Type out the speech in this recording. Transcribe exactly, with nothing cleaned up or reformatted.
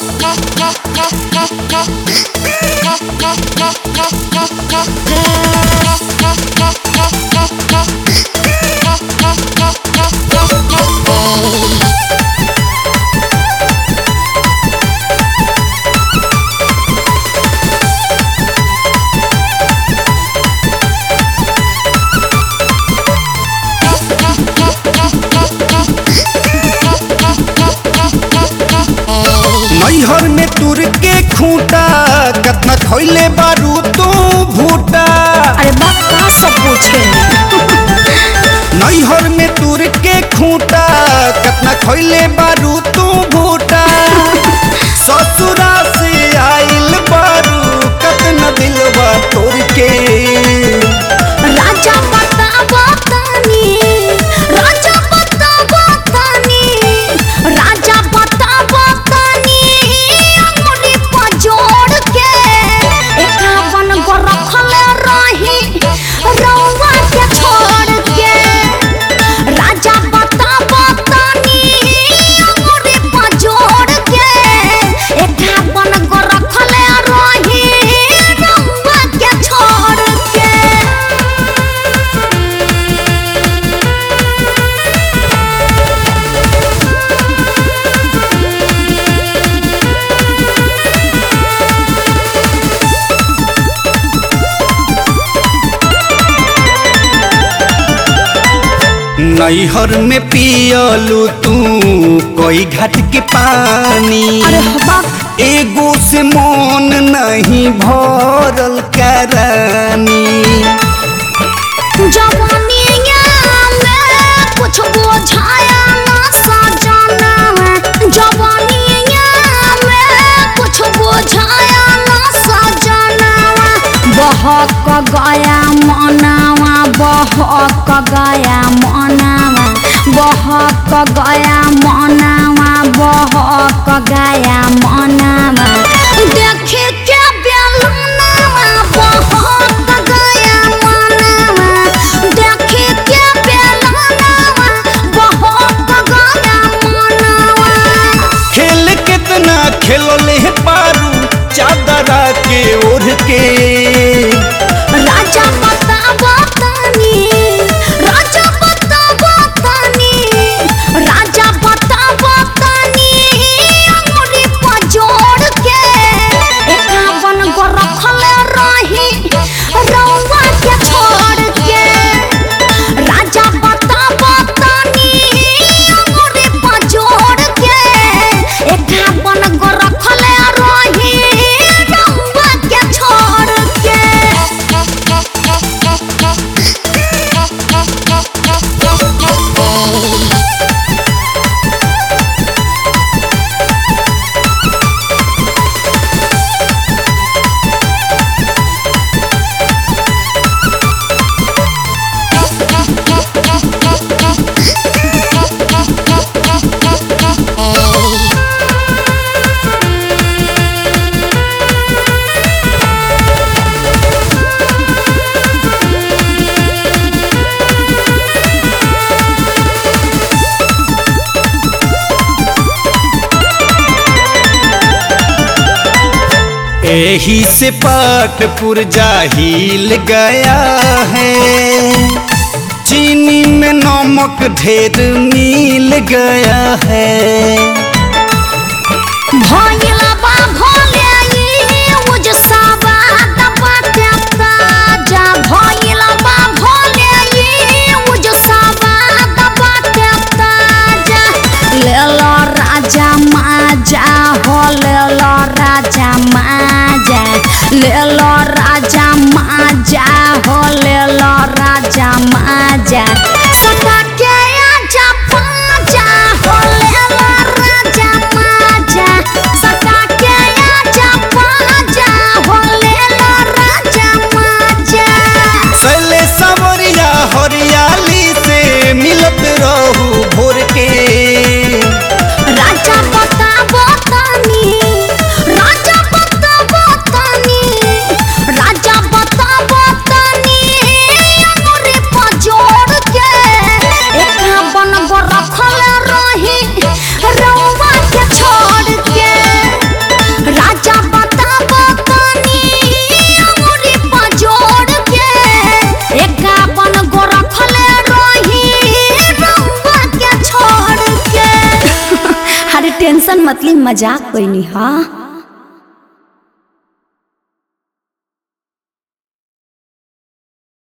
नैहर में तुर के खूंटा कतना खैले बारू तू भूटा। अरे बाप का सब पूछे नैहर में तुर के खूंटा कतना खैले बारू तू भूटा। ससुरा से आइल बारू कतना दिलवा तोड़ के। राजा बतावा तानी राजा बतावा तानी राजा बतावा तानी अंगुली पर जोड़ के एकावन गो रखले रही रउआ के छोड़ के। राजा बतावा तानी अंगुली पर जोड़ के एकावन गो रखले रही रउआ के छोड़ के। नैहर में पियलू तू कोई घाट के पानी। अरे बाप एगो से मन नहीं भरल करानी। जवानिया में कुछ बुझाया ना सजना। जवानिया में कुछ बुझाया ना सजना। बहक गया मनावा बहक गया मनावा बहक गया मनावा बहक गया मनावा। देखे के बेलनावा बहक गया मनावा। देखे के बेलनावा बहक गया मनावा। खेल कितना खेलले पारू चादरा के ओढ़ के। राजा बतावा तानी राजा बतावा तानी राजा बतावा तानी अंगुली पर जोड़ के एकावन गो रखले रही रउआ के छोड़ के। राजा बतावा तानी अंगुली पर जोड़ के एकावन गो रखले रही रउआ के छोड़ के। एही से पाटपुर जाहिल गया है। चीनी में नमक ढेर मिल गया है। भइला बा भोले ई उजसावा दबाते ताजा। भइला बा भोले ई उजसावा दबाते ताजा। लेलो राजा माजा हो लेलो राजा माजा। लेलो राजा माजा हो लेलो राजा माजा। सटा के आजा पाजा हो लेलो राजा माजा। सटा के आजा पाजा हो लेलो राजा माजा। सैले सावरिया हरियाली से मिलत रहू भोर के। राजा बतावा टेंशन मतली मजाक कोई नहीं हा।